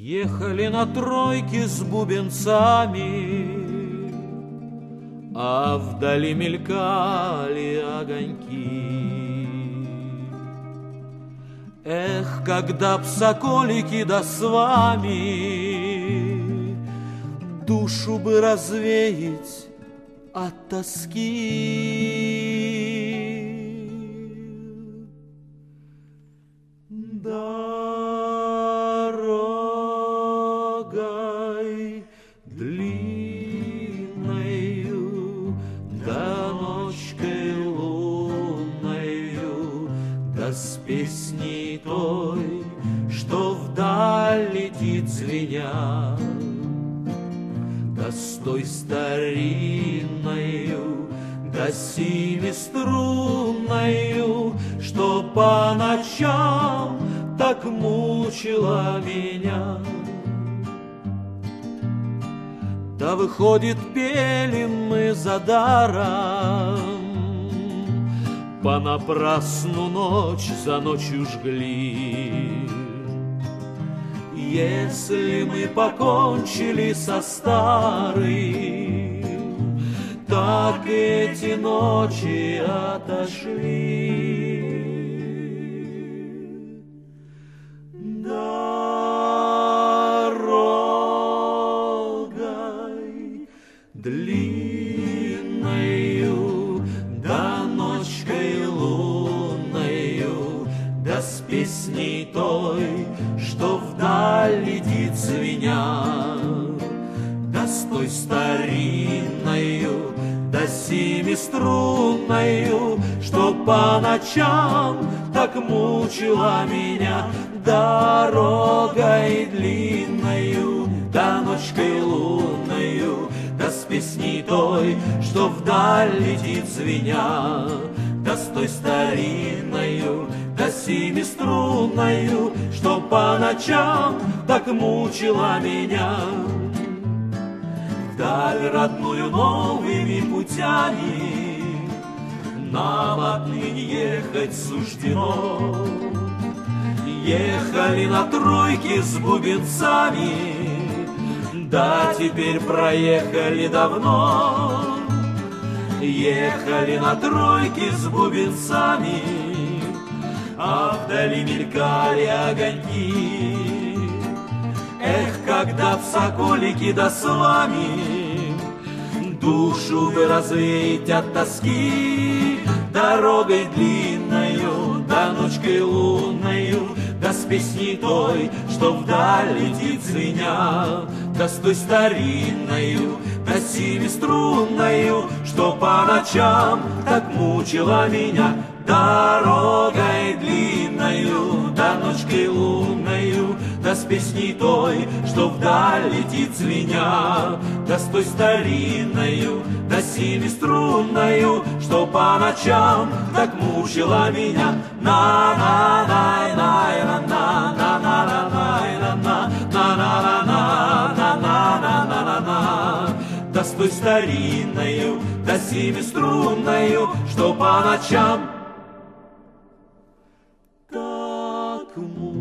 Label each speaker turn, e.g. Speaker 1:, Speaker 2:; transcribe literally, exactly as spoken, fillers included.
Speaker 1: Ехали на тройке с бубенцами, а вдали мелькали огоньки. Эх, когда б соколики да с вами, душу бы развеять от тоски. Дорогой длинною, да ночкой лунною, да с песней той, что вдаль летит звеня, да с той старинною, да семиструнною, что по ночам так мучила меня. Да выходит, пели мы за даром, понапрасну ночь за ночью жгли. Если мы покончили со старым, так эти ночи отошли. Дорогой длинною, да ночкой лунною, да с песней той, что вдаль летит звеня, да с той старинною, да семиструнною, что по ночам так мучила меня. Дорогой длинною, да ночкой лунною, да с песней той, что вдаль летит звеня, да с той старинною, да семиструнною, что по ночам так мучила меня. Вдаль родную новыми путями нам отныне ехать суждено. Ехали на тройке с бубенцами, да теперь проехали давно. Ехали на тройке с бубенцами, а вдали мелькали огоньки. Эх, когда б соколики да с вами, душу вы развеять от тоски. Дорогой длинною, да ночкой лунною, да с песней той, что вдаль летит звеня, да с той старинною, да семиструнною, что по ночам так мучила меня. Дорогой длинною, да ночкой лунною, да с песней той, что вдаль летит звеня, да с той старинною, да семиструнною, что по ночам так мучила меня. На на на на на на на на на на на на на на, да с той старинною, да семиструнною, что по ночам так мучила.